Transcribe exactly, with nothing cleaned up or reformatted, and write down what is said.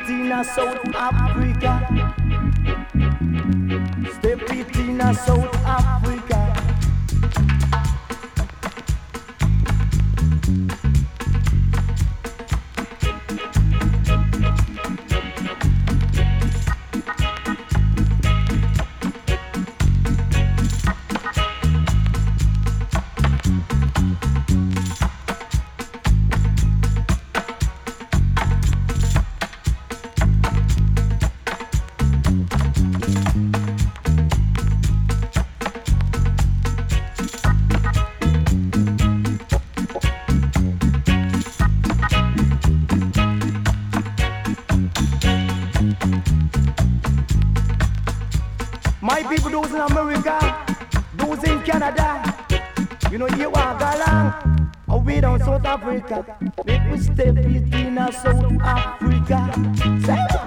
it in a South Africa. Step it in a South Africa. My people, those in America, those in Canada, you know you walk along, away down South Africa, make we step it in a South Africa. Say